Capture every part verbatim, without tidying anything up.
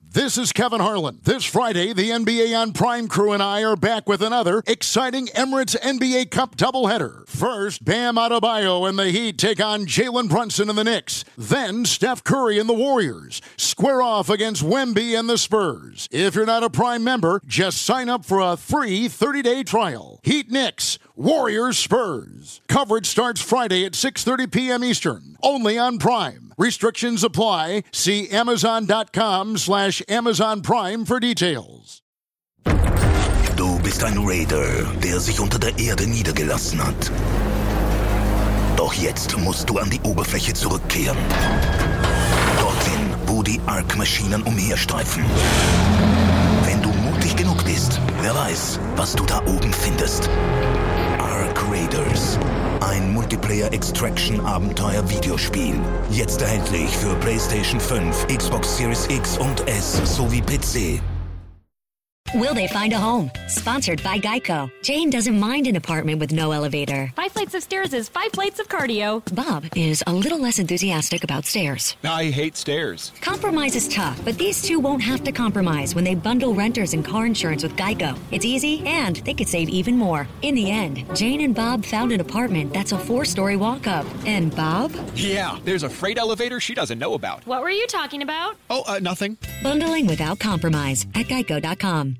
This is Kevin Harlan. This Friday, the N B A on Prime crew and I are back with another exciting Emirates N B A Cup doubleheader. First, Bam Adebayo and the Heat take on Jalen Brunson and the Knicks. Then, Steph Curry and the Warriors square off against Wemby and the Spurs. If you're not a Prime member, just sign up for a free thirty-day trial. Heat Knicks, Warriors Spurs. Coverage starts Friday at six thirty p.m. Eastern, only on Prime. Restrictions apply. See Amazon.com slash Amazon Prime for details. Du bist ein Raider, der sich unter der Erde niedergelassen hat. Doch jetzt musst du an die Oberfläche zurückkehren. Dorthin, wo die Ark-Maschinen umherstreifen. Wenn du mutig genug bist, wer weiß, was du da oben findest. Ark Raiders. Ein Multiplayer-Extraction-Abenteuer-Videospiel. Jetzt erhältlich für PlayStation fünf, Xbox Series X und S sowie P C. Will they find a home? Sponsored by Geico. Jane doesn't mind an apartment with no elevator. Five flights of stairs is five plates of cardio. Bob is a little less enthusiastic about stairs. I hate stairs. Compromise is tough, but these two won't have to compromise when they bundle renters and car insurance with Geico. It's easy, and they could save even more. In the end, Jane and Bob found an apartment that's a four-story walk-up. And Bob? Yeah, there's a freight elevator she doesn't know about. What were you talking about? Oh, uh, nothing. Bundling without compromise at geico dot com.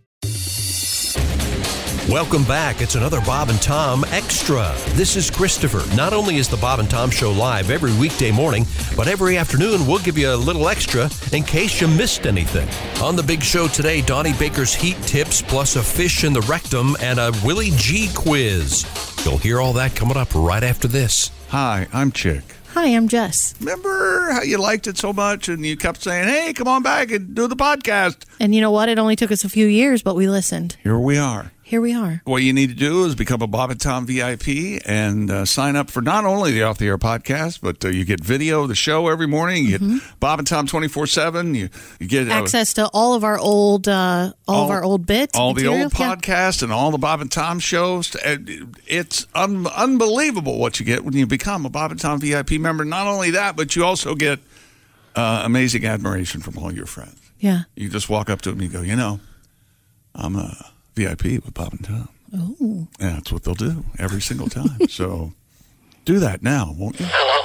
Welcome back. It's another Bob and Tom Extra. This is Christopher. Not only is the Bob and Tom Show live every weekday morning, but every afternoon we'll give you a little extra in case you missed anything. On the big show today, Donnie Baker's Heat Tips, plus a fish in the rectum and a Willie G quiz. You'll hear all that coming up right after this. Hi, I'm Chick. Hi, I'm Jess. Remember how you liked it so much and you kept saying, hey, come on back and do the podcast? And you know what? It only took us a few years, but we listened. Here we are. Here we are. What you need to do is become a Bob and Tom V I P and uh, sign up for not only the Off the Air podcast, but uh, you get video of the show every morning. You Mm-hmm. get Bob and Tom twenty-four seven. You, you get uh, access to all of our old, uh, all, all of our old bits, all material. the old podcasts, yeah. And all the Bob and Tom shows. It's un- unbelievable what you get when you become a Bob and Tom V I P member. Not only that, but you also get uh, amazing admiration from all your friends. Yeah, you just walk up to them and you go, you know, I'm a V I P with Bob and Tom. Oh. And that's what they'll do every single time. So do that now, won't you? Hello?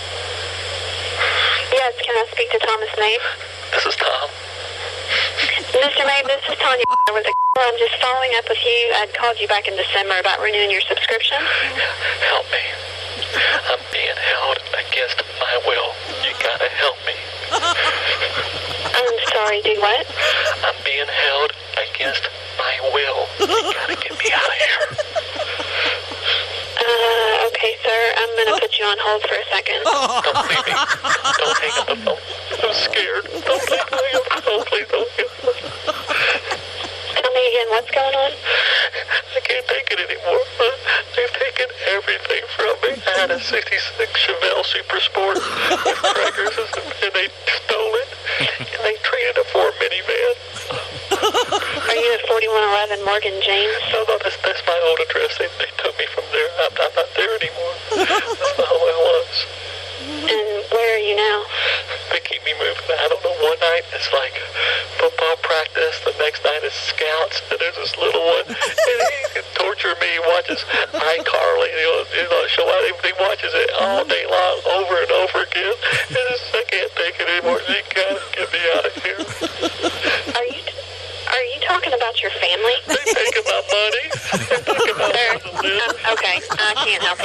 Yes, can I speak to Thomas Mabe? This is Tom. Mister Mabe, this is Tanya. With a, I'm just following up with you. I'd called you back in December about renewing your subscription. Help me. I'm being held against my will. You gotta help me. I'm sorry, do what? I'm being held against my will. You gotta get me out of here. Uh, okay, sir. I'm gonna put you on hold for a second. Don't leave me. Don't hang up the phone. I'm scared. Don't please hang up the phone. Please don't hang up the phone. Tell me again, what's going on? I can't take it anymore. They've taken everything from me. I had a sixty-six Chevelle Super Sport with crackers, and they stole it. And they traded it for a minivan. Are you at forty-one eleven Morgan James? No, no, that's, that's my old address. They, they took me from there. I'm, I'm not there anymore. That's not who I was. And where are you now? They keep me moving. I don't know. One night it's like football practice. The next night is scouts. And there's this little one. And he can torture me. He watches iCarly. You know, you know, show out. He watches it all day long, over and over again. And it's, I can't take it anymore. You gotta get me out of here. Are you... Are you talking about your family? They're taking my money. They're taking my Sir, money. uh, okay, I can't help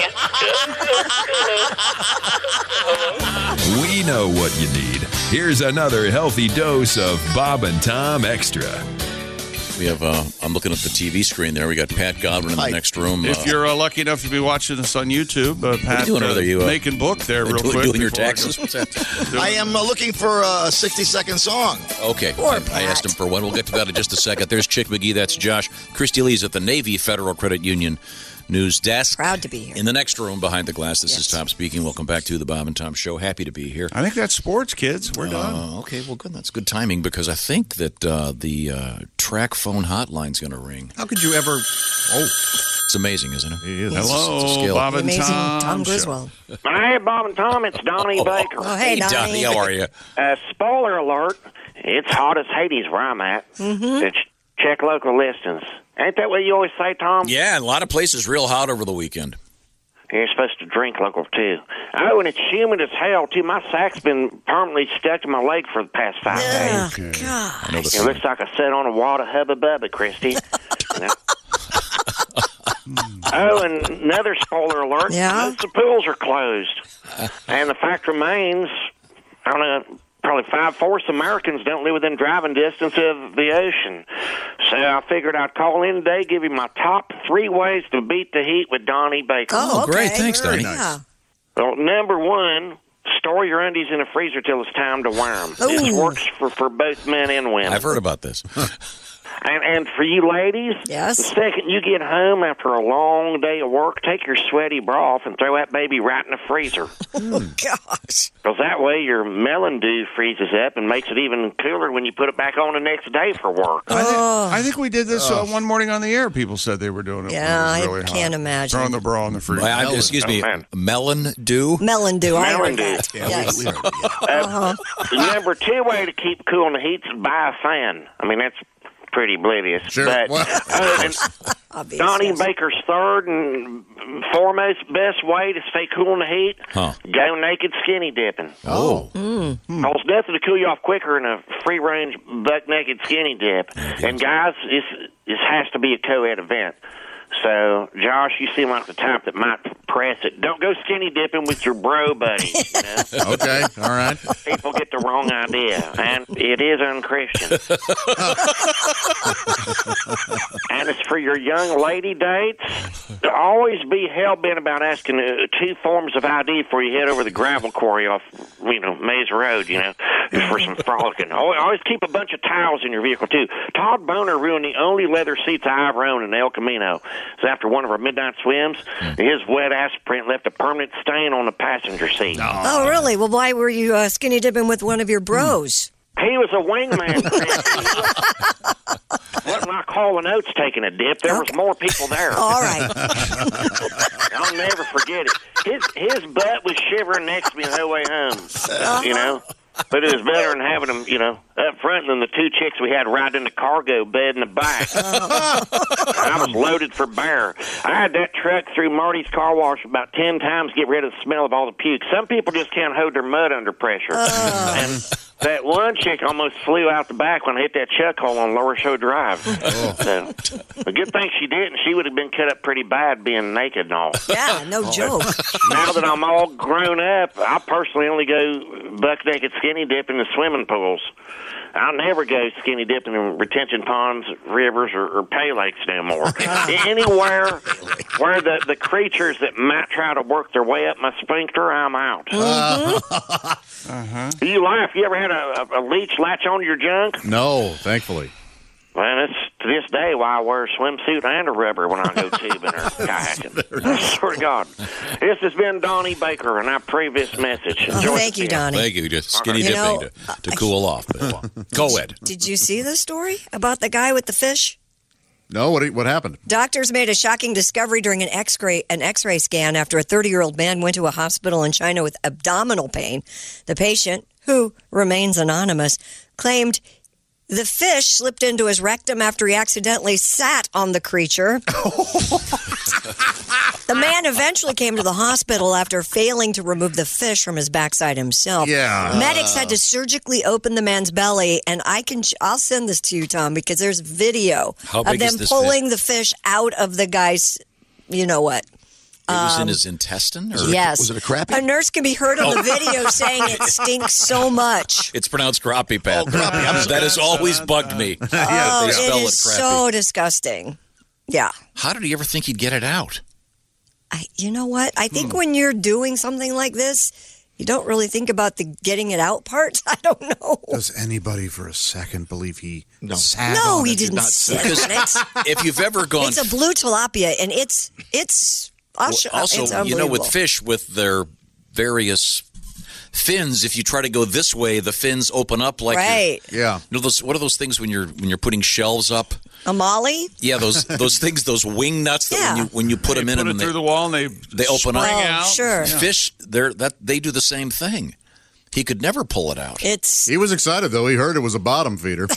you. We know what you need. Here's another healthy dose of Bob and Tom Extra. We have, uh, I'm looking at the T V screen there. We got Pat Godwin in the next room. If uh, you're uh, lucky enough to be watching this on YouTube, uh, Pat, doing over there? You, uh, making book there real doing, quick. Doing your taxes? What's that? I am uh, looking for a sixty-second song. Okay. I, I asked him for one. We'll get to that in just a second. There's Chick McGee. That's Josh. Christy Lee's at the Navy Federal Credit Union News Desk. Proud to be here. In the next room behind the glass, this yes. is Tom speaking. Welcome back to the Bob and Tom Show. Happy to be here. I think that's sports, kids. We're uh, done. Okay, well, good. That's good timing because I think that uh, the uh, track phone hotline's going to ring. How could you ever... Oh... It's amazing, isn't it? He is. It's Hello, a- it's a skill. Bob and Amazing Tom. Tom show. Griswold. Hey, Bob and Tom, it's Donnie Baker. Oh, hey, Hey, Donnie. Donnie, how are you? Uh, spoiler alert, it's hot as Hades where I'm at. Mm-hmm. So ch- check local listings. Ain't that what you always say, Tom? Yeah, a lot of places real hot over the weekend. You're supposed to drink local, too. Oh, and it's humid as hell, too. My sack's been permanently stuck to my leg for the past five Oh, days. God. I know the It looks like I sat on a wad of Hubba Bubba, Christy. Now- oh, and another spoiler alert. Yeah? Most of the pools are closed. And the fact remains, I don't know, probably five-fourths of Americans don't live within driving distance of the ocean. So I figured I'd call in today, give you my top three ways to beat the heat with Donnie Baker. Oh, okay. great. Thanks, Very Donnie. nice. Well, number one, store your undies in a freezer till it's time to wear them. This Ooh. works for, for both men and women. I've heard about this. And, and for you ladies, Yes. the second you get home after a long day of work, take your sweaty bra off and throw that baby right in the freezer. Oh, gosh. Because that way your melon dew freezes up and makes it even cooler when you put it back on the next day for work. I think, I think we did this uh, one morning on the air. People said they were doing it. Yeah, when it was I really can't hot. imagine. Throwing the bra in the freezer. Well, I- excuse me, Oh, man. melon dew? Melon dew. I Melon heard dew. that. Yeah, Yes. we, we heard it, yeah. Uh, number two way to keep cool in the heat is buy a fan. I mean, that's pretty oblivious. Sure. But Well, uh, and Obvious, Donnie yes. Baker's third and foremost best way to stay cool in the heat, Huh. go naked skinny dipping. Oh. Mm. There's nothing to cool you off quicker than a free-range buck-naked skinny dip. And, guys, this, this has to be a co-ed event. So, Josh, you seem like the type that might press it. Don't go skinny dipping with your bro buddy. You know? Okay. All right. People get the wrong idea, and it is unchristian. And it's for your young lady dates. Always be hell-bent about asking uh, two forms of I D before you head over the gravel quarry off, you know, Maze Road, you know, for some frolicking. Always always keep a bunch of towels in your vehicle, too. Todd Boner ruined the only leather seats I ever owned in El Camino. So after one of our midnight swims, his wet ass print left a permanent stain on the passenger seat. Oh, really? Well, why were you uh, skinny dipping with one of your bros? He was a wingman. Wasn't like Hall and Oates taking a dip. There was more people there. All right. I'll never forget it. His his butt was shivering next to me the whole way home. You know? But it was better than having him, you know, up front than the two chicks we had riding in the cargo bed in the back. I was loaded for bear. I had that truck through Marty's car wash about ten times to get rid of the smell of all the puke. Some people just can't hold their mud under pressure. And that one chick almost flew out the back when I hit that chuck hole on Lower Show Drive. Oh. So, a good thing she didn't. She would have been cut up pretty bad being naked and all. Yeah, no joke. Now that I'm all grown up, I personally only go buck naked skinny dipping in swimming pools. I'll never go skinny dipping in retention ponds, rivers, or, or pay lakes no more. Anywhere where the, the creatures that might try to work their way up my sphincter, I'm out. Mm-hmm. Uh-huh. You laugh. You ever had a, a, a leech latch onto your junk? No, thankfully. Well, it's to this day why I wear a swimsuit and a rubber when I go tubing or kayaking. I swear to God. This has been Donnie Baker, and I pray this message. Oh, Enjoy thank the you, show. Donnie. Thank you. Just skinny You dipping know, to, to cool off. Co-ed. Did you see the story about the guy with the fish? No, what what happened? Doctors made a shocking discovery during an X-ray an X-ray scan after a thirty-year-old man went to a hospital in China with abdominal pain. The patient, who remains anonymous, claimed the fish slipped into his rectum after he accidentally sat on the creature. The man eventually came to the hospital after failing to remove the fish from his backside himself. Yeah. Medics had to surgically open the man's belly, and I can I'll send this to you, Tom, because there's video How of big them is this pulling fish? the fish out of the guy's, you know what? It was in Um, his intestine? Or? Yes. Was it a crappie? A nurse can be heard on the Oh. video saying it stinks so much. It's pronounced crappie, Pat. Oh, crappie. I'm That has always bugged me. Oh, they spell it it is crappie. so disgusting. Yeah. How did he ever think he'd get it out? I, you know what? I think Hmm. when you're doing something like this, you don't really think about the getting it out part. I don't know. Does anybody for a second believe he no. sat No, on he it? didn't Not sit Because on it. if you've ever gone... It's a blue tilapia, and it's it's. I'll Well, show, also, it's you know, with unbelievable. fish, with their various fins. If you try to go this way, the fins open up like Right. Yeah. You know those? What are those things when you're when you're putting shelves up? A molly? Yeah, those those things, those wing nuts that Yeah. when you when you put They them in put them it and through they, the wall and they they open up. spring Oh, out. sure. Yeah. Fish, they're that they do the same thing. He could never pull it out. It's He was excited, though. He heard it was a bottom feeder.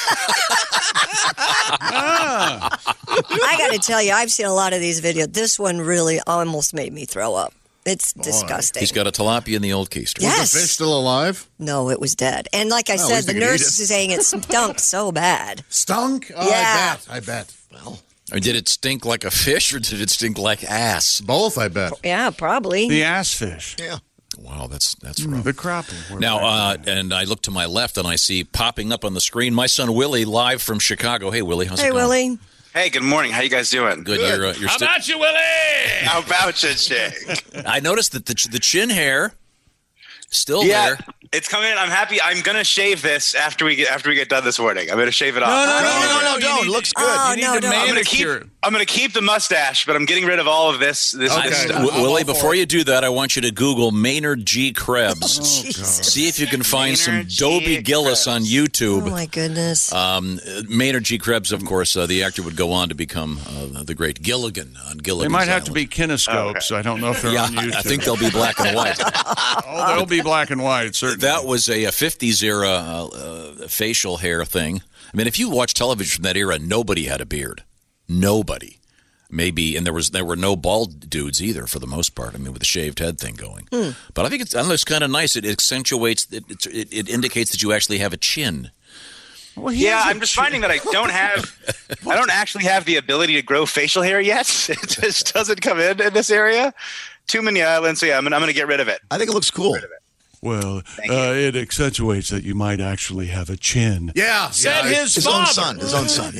I got to tell you, I've seen a lot of these videos. This one really almost made me throw up. It's disgusting. He's got a tilapia in the old keister. Yes. Was the fish still alive? No, it was dead. And like I Oh, at said, least the they could nurse eat it. is saying it stunk so bad. Stunk? Oh, Yeah. I bet. I bet. Well, I mean, did it stink like a fish or did it stink like ass? both, I bet. Yeah, probably. The ass fish. Yeah. Wow, that's that's Mm, rough. the crappie. We're Now, back. uh, and I look to my left and I see popping up on the screen my son Willie live from Chicago. Hey, Willie, how's Hey, it going? Willie. Hey, good morning. How you guys doing? Good. You're, uh, you're How sti- about you, Willie? How about you, Jake? I noticed that the ch- the chin hair still yeah, there. it's coming in. I'm happy. I'm gonna shave this after we get after we get done this morning. I'm gonna shave it off. No, no, no, I'm no, no, gonna- don't. You need- Looks good. Oh, you need no, to don't. I'm gonna keep. manicure. I'm gonna keep the mustache, but I'm getting rid of all of this. This, Okay. this stuff. W- I'm Willie, all for before it. you do that, I want you to Google Maynard G. Krebs. Jesus. See if you can find some Maynard G. Dobie Gillis Krebs. on YouTube. Oh, my goodness. Um, Maynard G. Krebs, of course, uh, the actor would go on to become uh, the great Gilligan on They Gilligan's might have to Island. be kinescopes. Okay. So I don't know if they're Yeah, on YouTube. I think they'll be black and white. Oh, they'll be black and white, certainly. That was a, a fifties era uh, uh, facial hair thing. I mean, if you watch television from that era, nobody had a beard. Nobody. Maybe, and there was there were no bald dudes either for the most part. I mean, with the shaved head thing going. Hmm. But I think it's, I don't know, it's kind of nice. It accentuates. It, it, it, it indicates that you actually have a chin. Well, he Yeah, has a I'm just chin. finding that I don't have, I don't actually have the ability to grow facial hair yet. It just doesn't come in in this area. Too many islands, so yeah, I'm gonna, I'm gonna get rid of it. I think it looks cool. Well, Thank uh, it accentuates that you might actually have a chin. Yeah. Said yeah, his, His father. own son. His own son.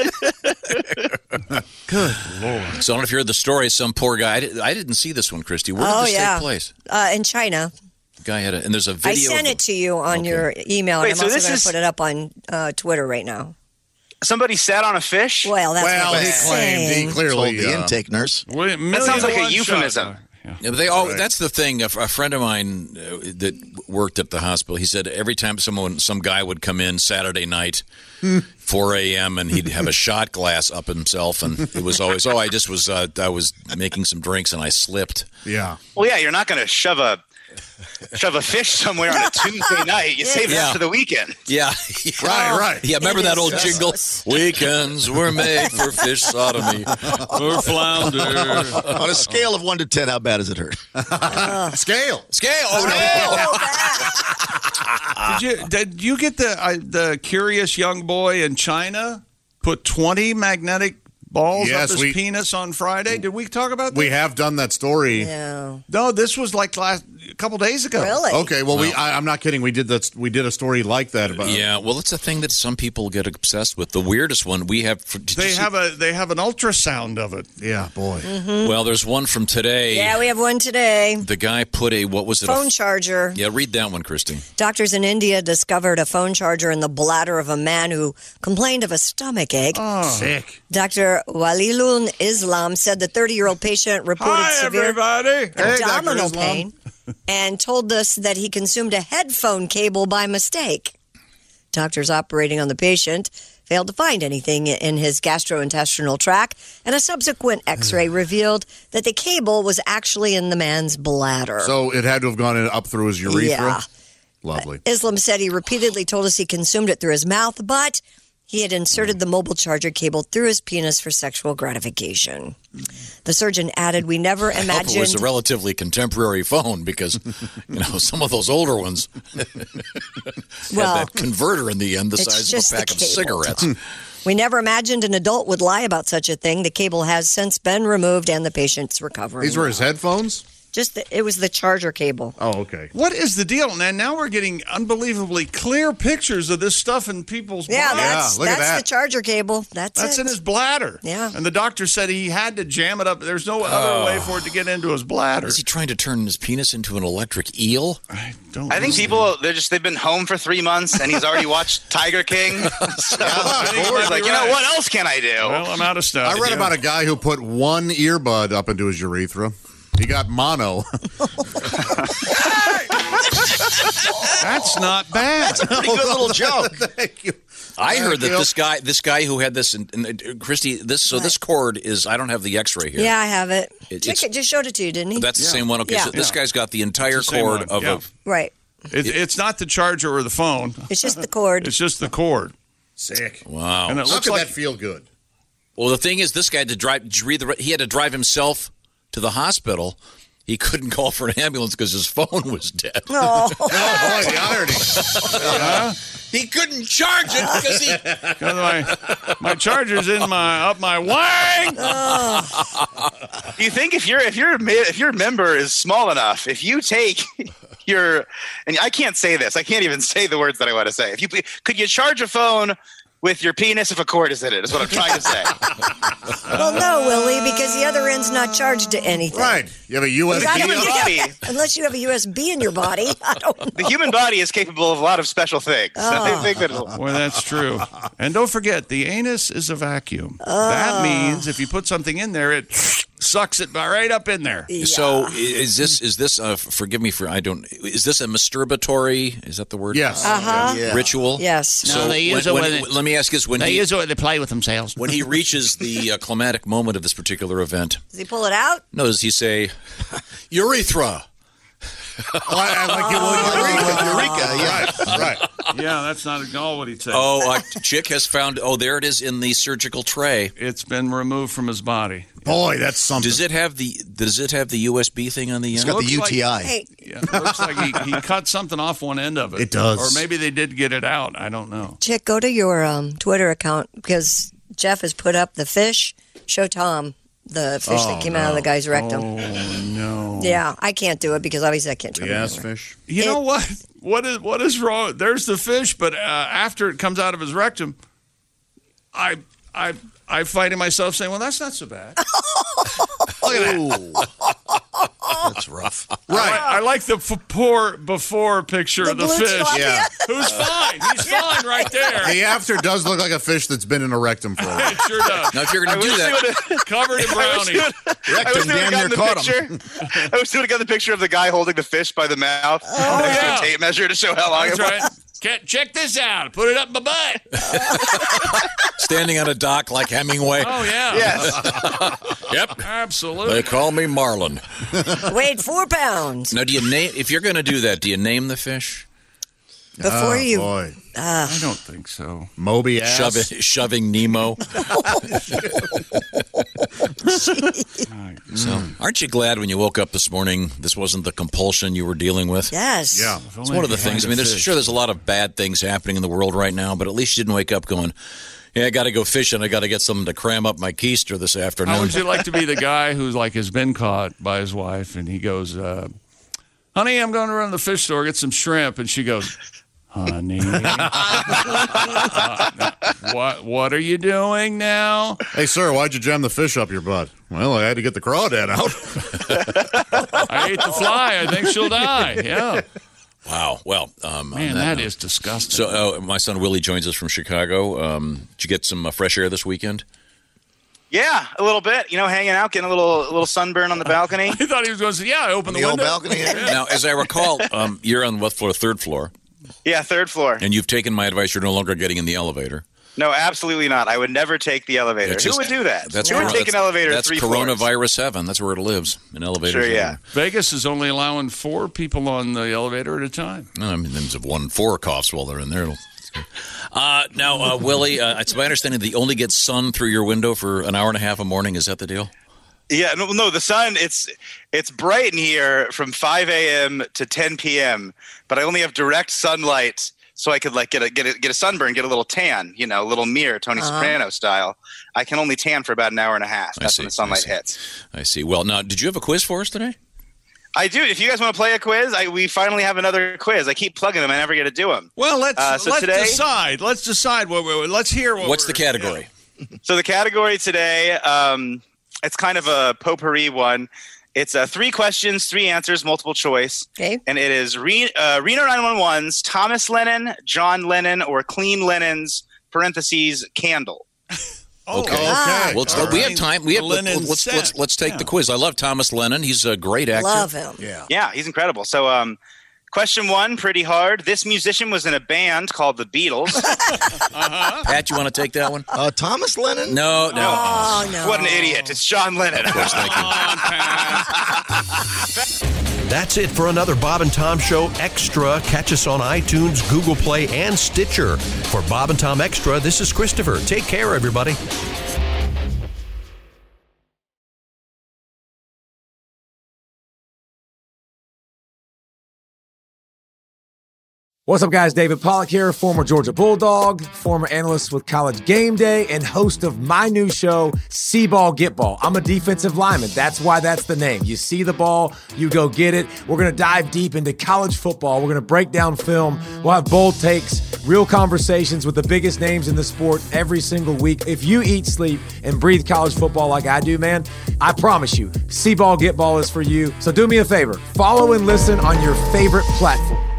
Yeah. Good Lord. So I don't know if you heard the story. Some poor guy. I, did, I didn't see this one, Christy. Where did Oh, this yeah. take place? Uh, in China. Guy had a, and there's a I video. sent of it to you on Okay. your email, Wait, and so I'm also this going is- to put it up on uh, Twitter right now. Somebody sat on a fish. Well, that's Well, what he I'm claimed he saying. clearly Told the uh, intake nurse. Wait, That sounds like a million euphemism. shot. Yeah. Yeah, but they all, Right. that's the thing. A, a friend of mine uh, that worked at the hospital, he said every time someone, some guy would come in Saturday night, four a.m., and he'd have a shot glass up himself, and it was always, oh, I just was, uh, I was making some drinks and I slipped. Yeah. Well, yeah, you're not gonna shove a shove a fish somewhere on a Tuesday night. You save Yeah. that for the weekend. Yeah, Right, right. yeah. Remember It that is old jingle? useless. Weekends were made for fish sodomy. Or flounder. On a scale of one to ten, how bad does it hurt? Scale. Scale. Oh no. Did you did you get the uh, the curious young boy in China put twenty magnetic balls Yes, up his we- penis on Friday? Did we talk about that? We have done that story. No. No, this was like last a couple days ago. Really? Okay, well, we I, I'm not kidding. We did that. We did a story like that about. Yeah, well, it's a thing that some people get obsessed with. The weirdest one we have. Did you They see- have a they have an ultrasound of it. Yeah, boy. Well, there's one from today. Yeah, we have one today. The guy put a what was it? a Phone f- charger. Yeah, read that one, Christy. Doctors in India discovered a phone charger in the bladder of a man who complained of a stomach ache. Oh. Sick. Doctor Walilun Islam said the thirty-year-old patient reported Hi, severe everybody. Hey, Doctor abdominal Islam. pain and told us that he consumed a headphone cable by mistake. Doctors operating on the patient failed to find anything in his gastrointestinal tract, and a subsequent x-ray revealed that the cable was actually in the man's bladder. So it had to have gone in, up through his urethra. Yeah. Lovely. Islam said he repeatedly told us he consumed it through his mouth, but he had inserted the mobile charger cable through his penis for sexual gratification. The surgeon added, "We never I hope imagined." it was a relatively contemporary phone because, you know, some of those older ones had Well, that converter in the end the it's size just of a the pack of cable. cigarettes. We never imagined an adult would lie about such a thing. The cable has since been removed, and the patient's recovering. These were his headphones? Just the, it was the charger cable. Oh, okay. What is the deal? And now we're getting unbelievably clear pictures of this stuff in people's Yeah, bodies. that's look at that's that. the charger cable. That's That's it. in his bladder. Yeah. And the doctor said he had to jam it up. There's no other way for it to get into his bladder. Is he trying to turn his penis into an electric eel? I don't I think know. people they're just they've been home for three months and he's already watched Tiger King. So he's like, you know, what else can I do? Well, I'm out of stuff. I read about a guy who put one earbud up into his urethra. He got mono. That's not bad. That's a pretty good little joke. Thank you. I Thank heard that you. this guy, this guy who had this, and, and Christy, this so this cord is. I don't have the X-ray here. Yeah, I have it. It- Check it's- it. Just showed it to you, didn't he? That's the same one. Okay, Yeah. so this Yeah. guy's got the entire It's the same cord one, of yeah. a. Right. It, it's not the charger or the phone. It's just the cord. It's just the cord. Sick. Wow. And it How looks could like that feel good? Well, the thing is, this guy had to drive. Did you read the? He had to drive himself to the hospital. He couldn't call for an ambulance because his phone was dead. No. Oh, boy, the irony. Yeah. He couldn't charge it because he. Because my my charger's in my up my wang. Do you think if your if your mi- if your member is small enough, if you take your and I can't say this, I can't even say the words that I want to say. If you could you charge a phone with your penis if a cord is in it? Is what I'm trying to say. Well, no, Willie, because the other end's not charged to anything. Right. You have a U S I The don't human think- body, Unless you have a U S B in your body. I don't know. the human body is capable of a lot of special things. So I Oh. think that it'll- Well, that's true. And don't forget, the anus is a vacuum. That means if you put something in there, it sucks it right up in there. So is this is this? Uh, forgive me for I don't. Is this a masturbatory? Is that the word? Yes. Uh-huh. Yeah. Ritual. Yes. So No, they use when- it when- when it- let me ask you this: when They he use it when they play with themselves. when he reaches the uh, climatic moment of this particular event, Does he pull it out? no, does he say urethra? Oh, I, I like you. Well, Eureka, yeah. Right. Right. Yeah, that's not at all what he'd say. Oh, a chick has found. Oh, there it is in the surgical tray. It's been removed from his body. Boy, that's something. Does it have the? Does it have the U S B thing on the It's end? got the Looks like- U T I. Hey, Yeah, it looks like he, he cut something off one end of it. It does. Or maybe they did get it out. I don't know. Chick, go to your um, Twitter account because Jeff has put up the fish. Show Tom the fish that Oh, came out of the guy's rectum. Oh, no. Yeah, I can't do it because obviously I can't The turn it ass over. fish. You It- know what? What is what is wrong? There's the fish, but uh, after it comes out of his rectum, I I I fight in myself saying, "Well, that's not so bad." Look at that. That's rough. I, like- I like the f- poor before picture The of the blue fish. tilapia? Yeah. Who's fine? He's fine right there. The after does look like a fish that's been in a rectum for a while. It sure does. Now, if you're going I to do wish they that, would've- Covered in I wish brownie. they would've- I wish Rectum they damn would've near gotten caught the him. picture. I wish they would have got the picture of the guy holding the fish by the mouth. Oh, and extra yeah. tape measure to show how long That's it was. right. Can't, check this out. Put it up my butt. standing on a dock like Hemingway. Oh, yeah. Yes. Yep. Absolutely. They call me Marlin. Weighed four pounds. Now, do you name if you're going to do that? Do you name the fish? Before Oh, you. boy. Uh, I don't think so. Moby ass. Shove it, shoving Nemo. So, aren't you glad when you woke up this morning? This wasn't the compulsion you were dealing with. yes. Yeah. It's one of the things. I mean, there's sure there's a lot of bad things happening in the world right now, but at least you didn't wake up going, "Yeah, I got to go fishing. I got to get something to cram up my keister this afternoon." How would you like to be the guy who's like has been caught by his wife and he goes, uh, "Honey, I'm going to run to the fish store, get some shrimp," and she goes, "Honey, uh, what what are you doing now?" Hey, sir, why'd you jam the fish up your butt? Well, I had to get the crawdad out. I ate the fly. I think she'll die. Yeah. Wow. Well, um, Man, on that note- is disgusting. So, uh, my son Willie joins us from Chicago. Um, did you get some uh, fresh air this weekend? Yeah, a little bit. You know, hanging out, getting a little a little sunburn on the balcony. I thought he was going to say, "Yeah, I opened the, The old window." balcony. Now, as I recall, um, you're on what floor? Third floor, Yeah, third floor. and you've taken my advice. You're no longer getting in the elevator. No, absolutely not. I would never take the elevator. It's Who just- would do that? That's Who would coro- take an that's- elevator That's three floors? coronavirus heaven. That's where it lives. An elevator. Sure, yeah. Vegas is only allowing four people on the elevator at a time. No, I mean, there's one four coughs while they're in there. Uh, now, uh, Willie, uh, it's my understanding that you only get sun through your window for an hour and a half a morning. Is that the deal? Yeah, no, no, the sun, it's it's bright in here from five a.m. to ten p.m., but I only have direct sunlight, so I could like get a get a, get a sunburn, get a little tan, you know, a little mirror, Tony Uh-huh. Soprano style. I can only tan for about an hour and a half. I That's see, when the sunlight I see. hits. I see. Well, now, did you have a quiz for us today? I do. If you guys want to play a quiz, I, we finally have another quiz. I keep plugging them. I never get to do them. Well, let's Uh, so let's today- decide. Let's decide what we're. Let's hear what. What's we're, the category? So the category today, um, it's kind of a potpourri one. It's uh, three questions, three answers, multiple choice. Okay. And it is Re- uh, Reno nine one one's Thomas Lennon, John Lennon, or Clean Lennon's parentheses candle. Okay. Okay. Well, it's, All we right. have time. We have. Lennon Let's set. let's let's take Yeah. the quiz. I love Thomas Lennon. He's a great actor. Love him. Yeah. Yeah, he's incredible. So, um, Question one, pretty hard. This musician was in a band called the Beatles. uh-huh. Pat, you want to take that one? Uh, Thomas Lennon? No, no. Oh, no. What an idiot. It's John Lennon. Of course, thank you. That's it for another Bob and Tom Show Extra. Catch us on iTunes, Google Play, and Stitcher. For Bob and Tom Extra, this is Christopher. Take care, everybody. What's up, guys? David Pollack here, former Georgia Bulldog, former analyst with College Game Day, and host of my new show, See Ball, Get Ball. I'm a defensive lineman. That's why that's the name. You see the ball, you go get it. We're going to dive deep into college football. We're going to break down film. We'll have bold takes, real conversations with the biggest names in the sport every single week. If you eat, sleep, and breathe college football like I do, man, I promise you, See Ball, Get Ball is for you. So do me a favor. Follow and listen on your favorite platform.